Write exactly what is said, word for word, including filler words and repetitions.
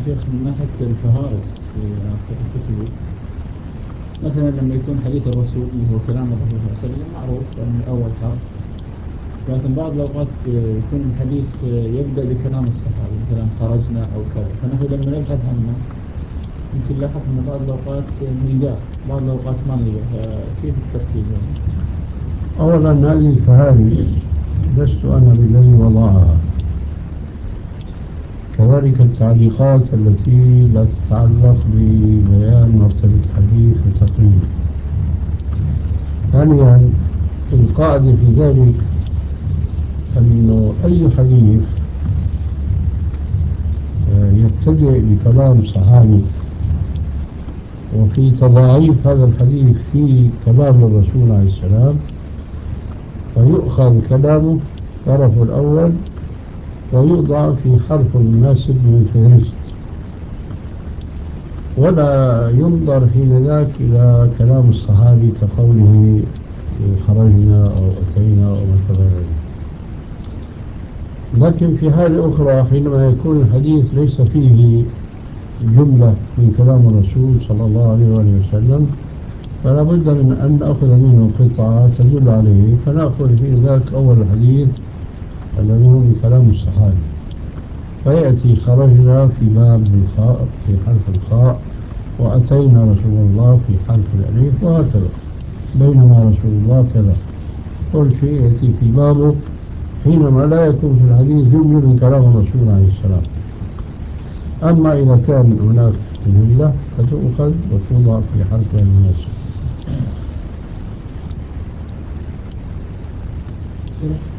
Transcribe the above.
شيخ من ناحية الفهارس في الكتب، مثلا لما يكون حديث الرسول اللي هو كلام الرسول صلى الله عليه وسلم معروف أن أول حرف، لكن بعض الأوقات يكون الحديث يبدأ بكلام الصحابي مثلا خرجنا أو كذا، فنحن لما نبحث عنه يمكن لاحظ أن بعض الأوقات نلقاه بعض الأوقات ما نلقاه، كيف الترتيب يعني؟ أولا هذه الفهارس لست أنا بالذي وضعها، كذلك التعليقات التي لا تتعلق ببيان مرتبة الحديث وتقييمه. ثانيا القاعدة في ذلك أنه أي حديث يبتدئ بكلام صحابي وفي تضاعيف هذا الحديث في كلام الرسول عليه السلام، فيؤخذ كلامه طرفه الأول ويوضع في حرف مناسب من الفهرست، ولا ينظر حين ذاك إلى كلام الصحابي كقوله خرجنا أو أتينا أو ما شابه ذلك. لكن في حالة أخرى حينما يكون الحديث ليس فيه جملة من كلام الرسول صلى الله عليه وآله وسلم، فلا بد من أن نأخذ منه قطعة تدل عليه، فنأخذ في ذاك أول الحديث الذي هو بكلام الصحابي، فيأتي خرجنا في باب الخاء في حرف الخاء، وأتينا رسول الله في حرف الألف، وهكذا. بينما رسول الله كذا، كل شيء يأتي في بابه حينما لا يكون في الحديث جملة من كلام الرسول عليه السلام. أما إذا كان هناك جملة فتؤخذ وتوضع في حرفها المناسب.